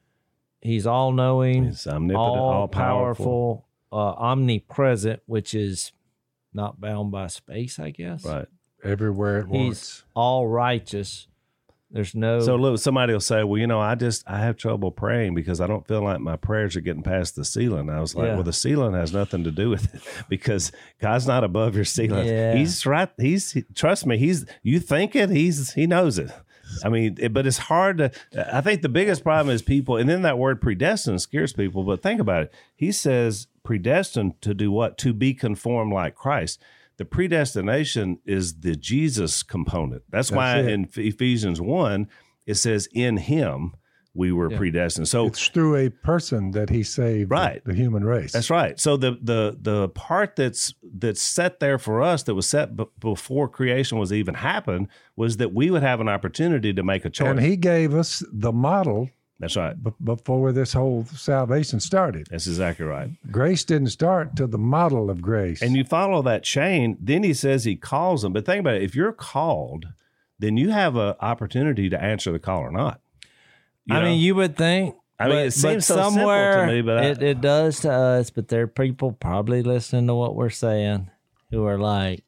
He's all-knowing. He's omnipotent, all-powerful. Omnipresent, which is not bound by space, I guess. Right. Everywhere at He's once. all righteous. There's no. So look, somebody will say, well, I have trouble praying because I don't feel like my prayers are getting past the ceiling. I was like, Yeah. well, the ceiling has nothing to do with it because God's not above your ceiling. Yeah. He's right. Trust me, you think it, he knows it. I mean, but it's hard to, I think the biggest problem is people, and then that word predestined scares people, but think about it. He says predestined to do what? To be conformed like Christ. The predestination is the Jesus component. That's why it. in Ephesians 1, it says in him we were predestined. So It's through a person that he saved Right. the human race. that's right. So the part that's set there for us, that was set before creation was even happened, was that we would have an opportunity to make a choice. And he gave us the model That's right. before this whole salvation started. That's exactly right. Grace didn't start till the model of grace. And you follow that chain, then he says he calls them. But think about it. If you're called, then you have an opportunity to answer the call or not. You know? you would think. I mean, it seems so simple to somewhere me, but it does to us. But there are people probably listening to what we're saying who are like,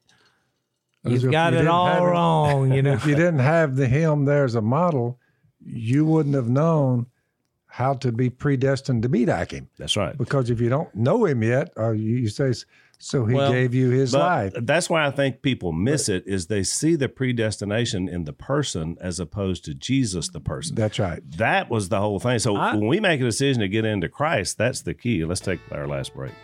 As "You've if got you it didn't all have it. wrong." You know, If you didn't have the him there as a model, you wouldn't have known how to be predestined to be like him. that's right. Because if you don't know him yet, or you say, so he Well, gave you his But life. that's why I think people miss it, is they see the predestination in the person as opposed to Jesus, the person. That's right. That was the whole thing. So when we make a decision to get into Christ, that's the key. Let's take our last break.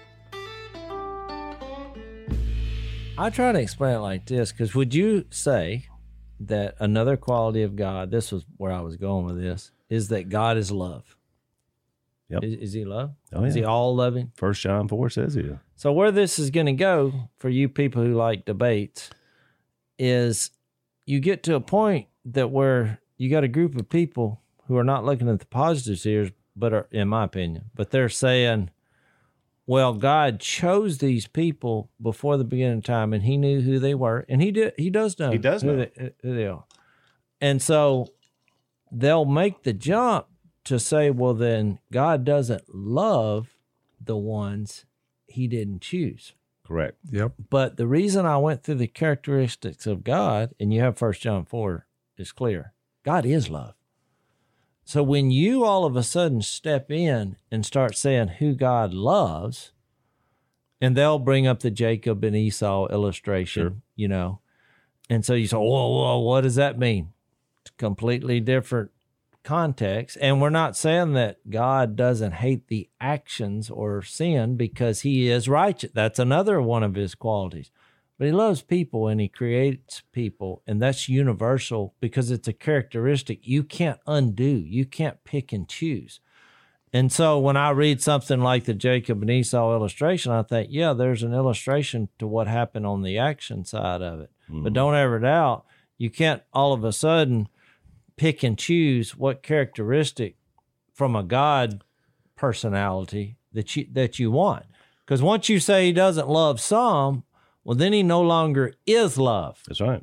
I try to explain it like this because would you say that another quality of God? This was where I was going with this. Is that God is love? Yep. Is he love? Oh, Is yeah. he all loving? 1 John 4 says he is. So where this is going to go for you people who like debates is you get to a point that where you got a group of people who are not looking at the positives here, but are, in my opinion, but they're saying, well, God chose these people before the beginning of time and he knew who they were. And he does know. He does know. Who they are. And so they'll make the jump to say, well, then God doesn't love the ones he didn't choose. Correct. Yep. But the reason I went through the characteristics of God, and you have 1 John 4, is clear. God is love. So when you all of a sudden step in and start saying who God loves, and they'll bring up the Jacob and Esau illustration, you know, and so you say, whoa, what does that mean? It's completely different context. And we're not saying that God doesn't hate the actions or sin because he is righteous. That's another one of his qualities. But he loves people and he creates people, and that's universal because it's a characteristic you can't undo. You can't pick and choose. And so when I read something like the Jacob and Esau illustration, I think, yeah, there's an illustration to what happened on the action side of it. But don't ever doubt, you can't all of a sudden pick and choose what characteristic from a God personality that you want. Because once you say he doesn't love some, well, then he no longer is love. That's right.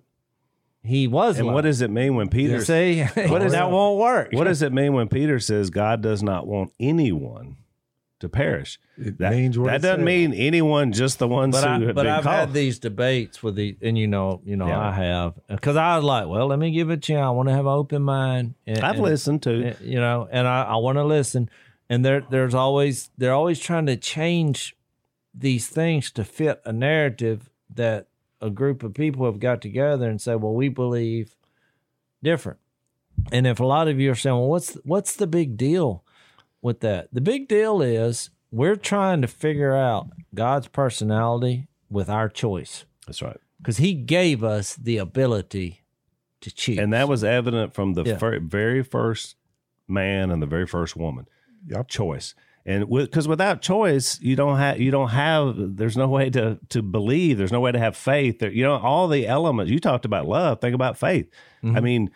He was And love. what does it mean when Peter See, that won't work. What does it mean when Peter says God does not want anyone to perish? It That means what that it doesn't says. mean anyone, just the ones who have been I've called. had these debates with and Yeah. I have, because I was like, well, let me give it a chance. I want to have an open mind. I've listened to. And I want to listen. And they're always trying to change these things to fit a narrative that a group of people have got together and say, well, we believe different. And if a lot of you are saying, well, what's the big deal with that? The big deal is we're trying to figure out God's personality with our choice, That's right. because he gave us the ability to choose. And that was evident from the Yeah. very first man and the very first woman. Yep. Choice. And because without choice, you don't have, there's no way to believe. There's no way to have faith. All the elements you talked about love, think about faith. I mean,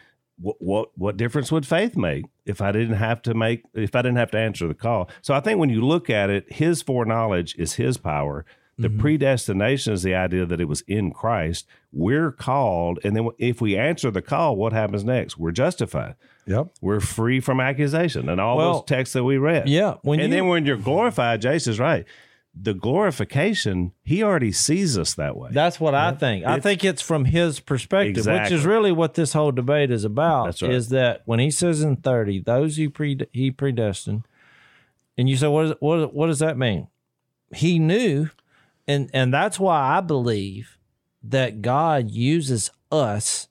what difference would faith make if I didn't have to answer the call? So I think when you look at it, his foreknowledge is his power. The predestination is the idea that it was in Christ. We're called, and then if we answer the call, what happens next? We're justified. Yep. We're free from accusation, and all Well, those texts that we read. yeah, Then when you're glorified, Jason's right. The glorification, he already sees us that way. That's what I think. I think it's from his perspective, which Exactly. is really what this whole debate is about. That's right. Is that when he says in 30, those he predestined, and you say, what does that mean? He knew, and that's why I believe that God uses us,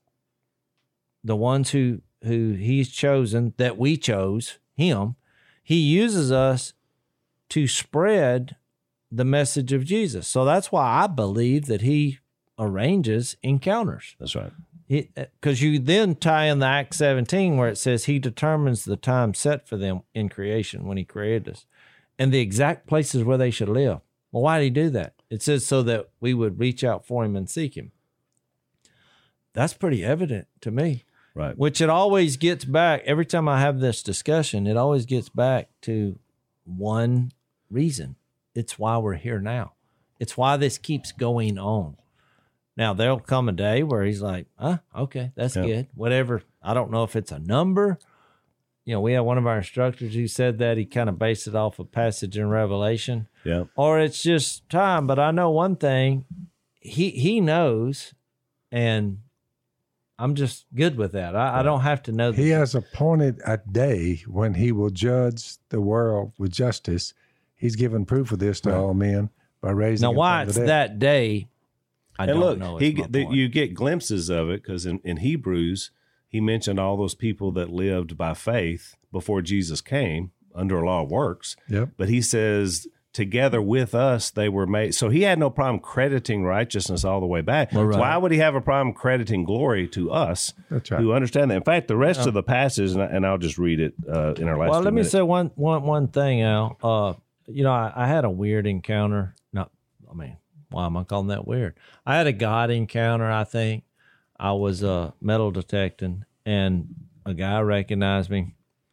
the ones who he's chosen, that we chose him. He uses us to spread the message of Jesus. So that's why I believe that he arranges encounters. That's right. Because you then tie in the Acts 17 where it says he determines the time set for them in creation when he created us and the exact places where they should live. Well, why did he do that? It says so that we would reach out for him and seek him. That's pretty evident to me. Right. Which it always gets back, every time I have this discussion, it always gets back to one reason. It's why we're here now. It's why this keeps going on. Now, there'll come a day where he's like, okay, that's good. Whatever. I don't know if it's a number. We had one of our instructors who said that he kind of based it off a passage in Revelation. Yeah. Or it's just time. But I know one thing, he knows, and I'm just good with that. I don't have to know. He has appointed a day when he will judge the world with justice. He's given proof of this to all men by raising Now, him why from it's the dead. that day, I And don't look, know. is my point. you get glimpses of it because in Hebrews, he mentioned all those people that lived by faith before Jesus came under a law of works. Yep. But he says, together with us, they were made. So he had no problem crediting righteousness all the way back. Well, right. Why would he have a problem crediting glory to us That's right. who understand that? In fact, the rest of the passage, and I'll just read it in our last Well, few let me minutes. say one thing, Al. I had a weird encounter. Why am I calling that weird? I had a God encounter, I think. I was metal detecting, and a guy recognized me,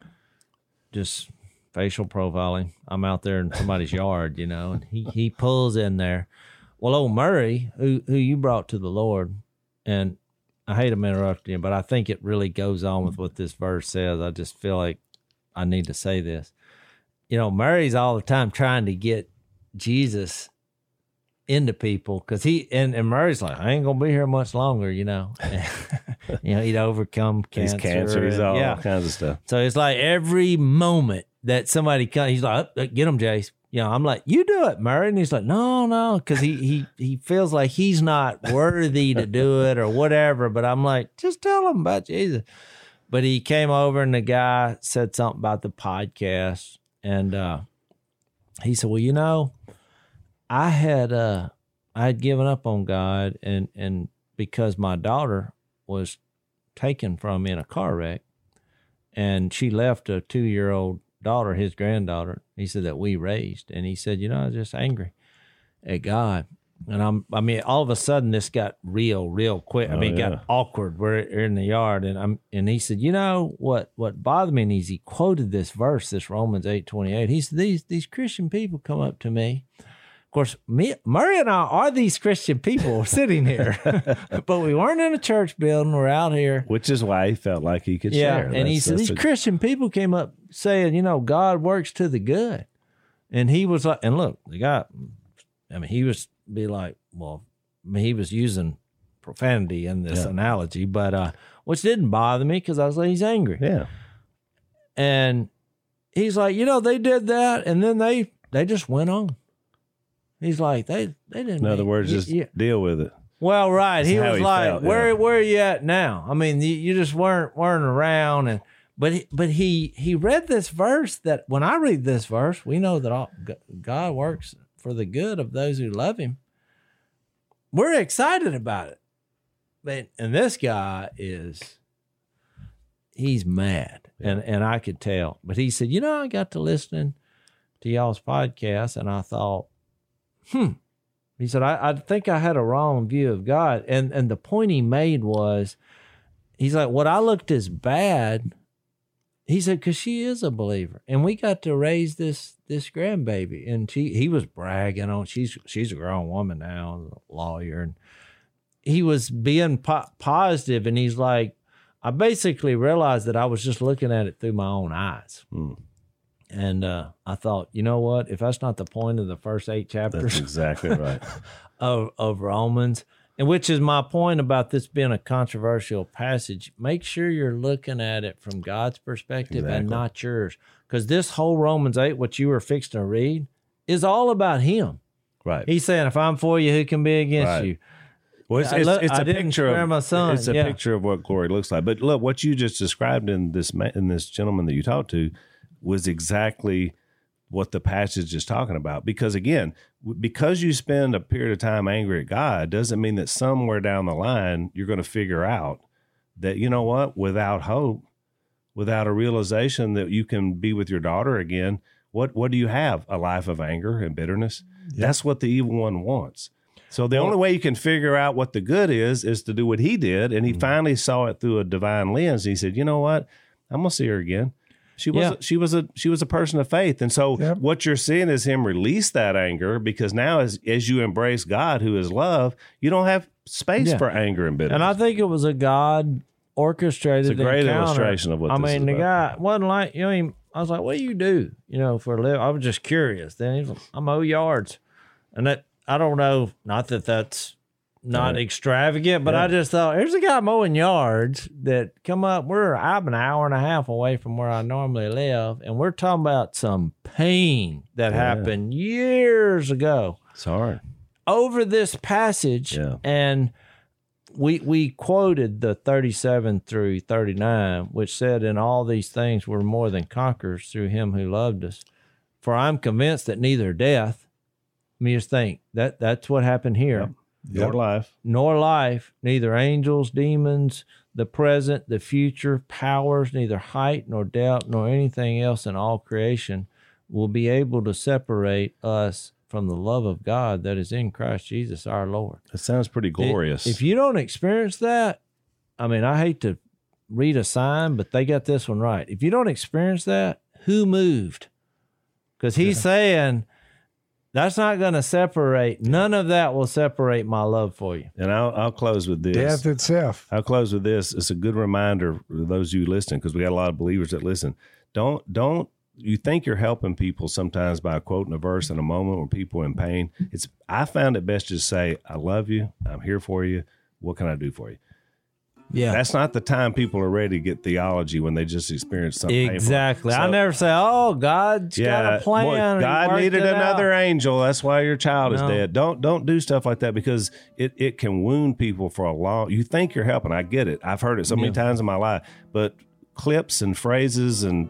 just facial profiling. I'm out there in somebody's yard, and he pulls in there. Well, old Murray, who you brought to the Lord, and I hate him interrupting you, but I think it really goes on with what this verse says. I just feel like I need to say this. Murray's all the time trying to get Jesus into people because and Murray's like, I ain't gonna be here much longer, he'd overcome cancer. He's cancer, he's all kinds of stuff. So it's like every moment that somebody comes, he's like, get him, Jace. I'm like, you do it, Murray. And he's like, no, because he feels like he's not worthy to do it or whatever. But I'm like, just tell him about Jesus. But he came over and the guy said something about the podcast. And he said, well, I had I had given up on God, and because my daughter was taken from me in a car wreck, and she left a 2-year-old daughter, his granddaughter, he said, that we raised. And he said, I was just angry at God. And I mean, all of a sudden this got real quick. I mean, it got awkward. We're in the yard, and he said, what bothered me, and he quoted this verse, this Romans 8:28. He said, these Christian people come up to me. Of course, Murray and I are these Christian people sitting here, but we weren't in a church building. We're out here. Which is why he felt like he could share. And he said, these Christian people came up saying, God works to the good. And he was like, and look, the guy, I mean, he was be like, well, I mean, he was using profanity in this analogy, but which didn't bother me because I was like, he's angry. Yeah. And he's like, they did that, and then they just went on. He's like, they didn't. In other words, just deal with it. Well, right. That's he was like, felt, where are you at now? I mean, you just weren't around. And but he read this verse that when I read this verse, we know that God works for the good of those who love him. We're excited about it. And this guy he's mad. And I could tell. But he said, I got to listening to y'all's podcast, and I thought, He said, I think I had a wrong view of God. And the point he made was, he's like, what I looked as bad, he said, because she is a believer. And we got to raise this grandbaby. And he was bragging on, she's a grown woman now, a lawyer. And he was being positive. And he's like, I basically realized that I was just looking at it through my own eyes. And I thought, you know what? If that's not the point of the first 8 chapters, that's exactly right, of Romans, and which is my point about this being a controversial passage. Make sure you're looking at it from God's perspective and not yours, because this whole Romans 8, what you were fixing to read, is all about him. Right. He's saying, if I'm for you, who can be against you? Well, it's a picture of my son. It's a picture of what glory looks like. But look, what you just described in this gentleman that you talked to was exactly what the passage is talking about. Because again, because you spend a period of time angry at God doesn't mean that somewhere down the line you're going to figure out that, you know what, without hope, without a realization that you can be with your daughter again, what do you have? A life of anger and bitterness? Yeah. That's what the evil one wants. So the only way you can figure out what the good is to do what he did. And he finally saw it through a divine lens. He said, you know what? I'm going to see her again. She was a person of faith. And so what you're seeing is him release that anger, because now as you embrace God, who is love, you don't have space for anger and bitterness. And I think it was a God orchestrated encounter. It's a great encounter. illustration of what this is the about. guy wasn't like, I was like, what do you do, for a living? I was just curious. Then he's like, I mow yards. And that, I don't know, not that that's not extravagant, but I just thought, here's a guy mowing yards that I'm an hour and a half away from where I normally live, and we're talking about some pain that happened years ago. It's hard. Over this passage, and we quoted the 37 through 39, which said, in all these things we're more than conquerors through him who loved us. For I'm convinced that neither death, let me just think, that's what happened here. Nor life, neither angels, demons, the present, the future, powers, neither height nor depth, nor anything else in all creation will be able to separate us from the love of God that is in Christ Jesus our Lord. It sounds pretty glorious. If you don't experience that, I hate to read a sign, but they got this one right. If you don't experience that, who moved? Because he's saying, that's not going to separate. None of that will separate my love for you. And I'll close with this. Death itself. I'll close with this. It's a good reminder for those of you listening, because we got a lot of believers that listen. Don't you think you're helping people sometimes by quoting a verse in a moment where people are in pain? I found it best to say, I love you. I'm here for you. What can I do for you? Yeah. That's not the time people are ready to get theology, when they just experience something exactly. painful. I never say, God's got a plan. Boy, God needed another angel. That's why your child is dead. Don't do stuff like that, because it can wound people for a long. You think you're helping. I get it. I've heard it so many times in my life. But clips and phrases and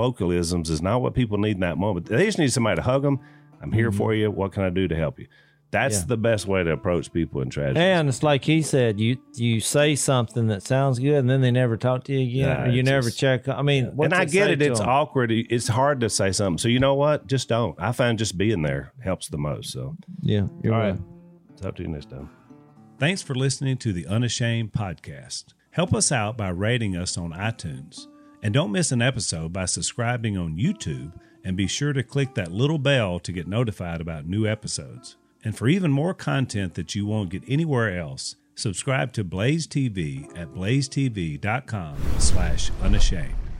colloquialisms is not what people need in that moment. They just need somebody to hug them. I'm here for you. What can I do to help you? That's the best way to approach people in tragedy. And it's like he said, you say something that sounds good, and then they never talk to you again, or you never check. I mean, what's and I get it. It's them? awkward. It's hard to say something. So you know what? Just don't. I find just being there helps the most. So Yeah, you're all right. Talk to you next time. Thanks for listening to the Unashamed podcast. Help us out by rating us on iTunes. And don't miss an episode by subscribing on YouTube, and be sure to click that little bell to get notified about new episodes. And for even more content that you won't get anywhere else, subscribe to Blaze TV at blazetv.com/unashamed.